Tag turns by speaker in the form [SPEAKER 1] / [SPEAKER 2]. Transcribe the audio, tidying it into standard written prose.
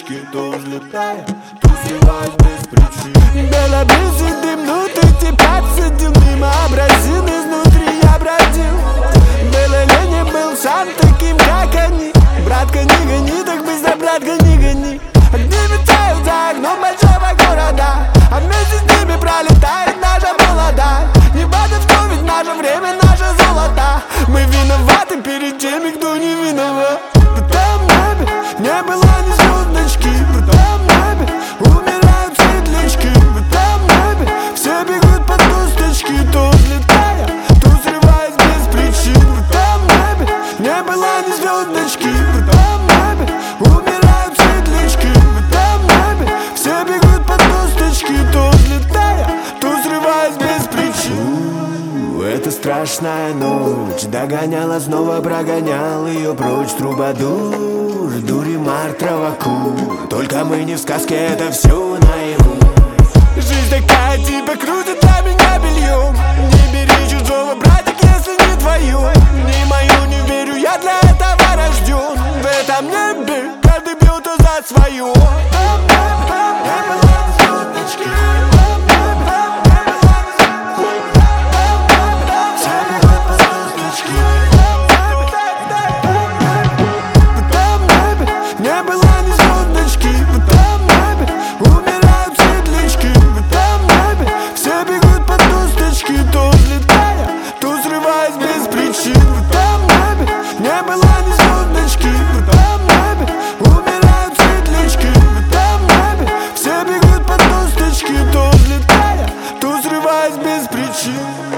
[SPEAKER 1] звездочки, то взлетая, то срываясь без причин.
[SPEAKER 2] Белобрысый дымнутый типа сидел мимо абразин, изнутри я бродил. Был или не был сам таким, как они. Братка, не гони, так быстро, братка, не гони. Огни мечтают за окном большого города, а вместе с ними пролетает наша молодая. Не важно, что ведь наше время, наше золото. Мы виноваты перед теми, кто не виноват. В том небе не было ни звездочки, в том небе умирают светлячки. В том небе все бегут под косточки, то взлетая, то срываясь без причин. В том небе не было ни звездочки, в том небе умирают светлячки. В том небе все бегут под косточки, то взлетая, то срываясь без причин.
[SPEAKER 1] Это страшная ночь, догоняла, снова прогонял ее прочь. Трубадур, дуримар, травокур, только мы не в сказке, это все наяву.
[SPEAKER 2] Жизнь такая, тебя крутит, а меня бельем. Не бери чужого, братик, если не твою. Ни мою не верю, я для этого рожден. В этом небе каждый бьет за свое. Не было ни звездочки, в том небе умирают светлячки. В том небе все бегут под косточки, то взлетая, то срываясь без причин. В том небе не было ни звездочки, в том небе умирают светлячки. В том небе все бегут под косточки, то взлетая, то срываясь без причин.